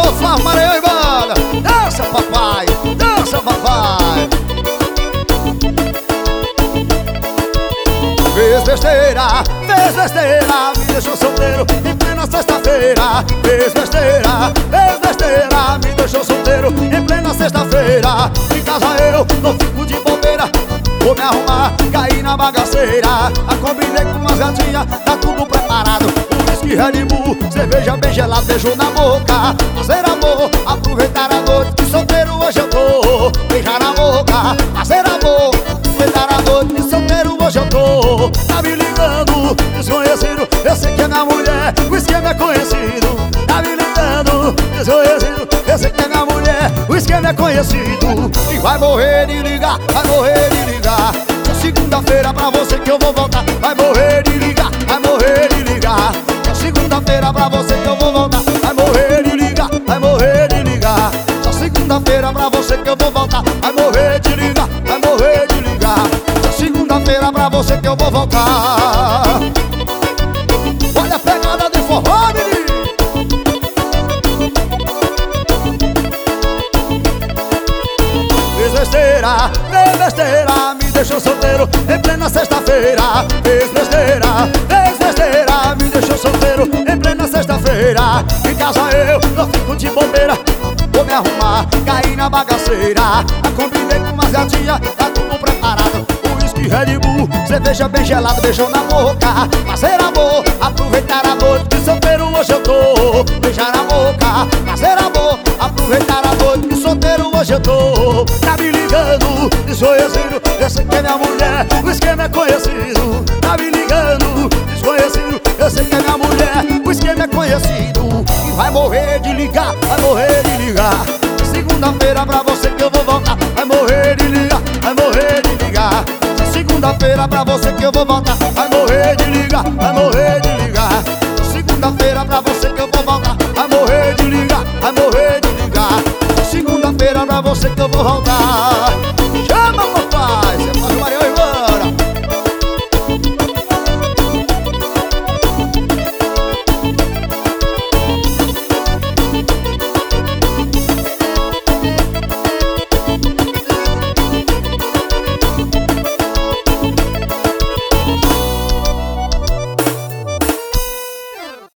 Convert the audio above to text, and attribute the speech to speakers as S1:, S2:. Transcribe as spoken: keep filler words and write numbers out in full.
S1: Alô, Flávio Maranhão e banda. Dança, papai, dança, papai. Fez besteira, fez besteira, me deixou solteiro em plena sexta-feira. Fez besteira, fez besteira, me deixou solteiro em plena sexta-feira. Em casa eu não fico de bobeira, vou me arrumar, cair na bagaceira. A combinei com umas gatinhas, tá tudo preparado. Um whisky, Red Bull, cerveja bem gelada, beijo na boca. Fazer amor, aproveitar a noite, que solteiro hoje eu tô. Beijar na boca, fazer amor, aproveitar a noite, que solteiro hoje eu tô. Tá me ligando, desconhecido, eu sei que é minha mulher, o esquema é conhecido. Tá me ligando, desconhecido, eu sei que é minha mulher, o esquema é conhecido. E vai morrer de ligar, vai morrer de ligar. É segunda-feira pra você que eu vou voltar. Vai morrer de ligar, vai morrer de ligar. É segunda-feira pra você que eu vou voltar. Vai morrer de ligar, vai morrer de ligar. Só segunda-feira pra você que eu vou voltar. Vai morrer de ligar, vai morrer de ligar. Só segunda-feira pra você que eu vou voltar. Olha a pegada de forró, menino. Fez besteira, fez besteira, me deixou solteiro em plena sexta-feira. Fez besteira, fez besteira, me deixou solteiro em plena sexta-feira. Em casa eu não fico de bobeira, vou me arrumar, cair na bagaceira. A combinei com umas gatinhas, tá tudo preparado. Um whisky, Red Bull, cerveja bem gelada, beijou na boca. Fazer amor, aproveitar a noite, que solteiro hoje eu tô. Beijar na boca, fazer amor, aproveitar a noite, que solteiro hoje eu tô. Tá me ligando, desconhecido, eu sei que é minha mulher, o esquema é conhecido. Tá me ligando, desconhecido, eu sei que é minha mulher, o esquema é conhecido. E vai morrer de ligar, vai morrer de ligar. Segunda-feira pra você que eu vou voltar. Vai morrer de ligar, vai morrer de ligar. Segunda-feira pra você que eu vou voltar. Vai morrer de ligar, vai morrer de ligar. Segunda-feira pra você que eu vou voltar. Vai morrer de ligar, vai morrer de ligar. Segunda-feira pra você que eu vou voltar.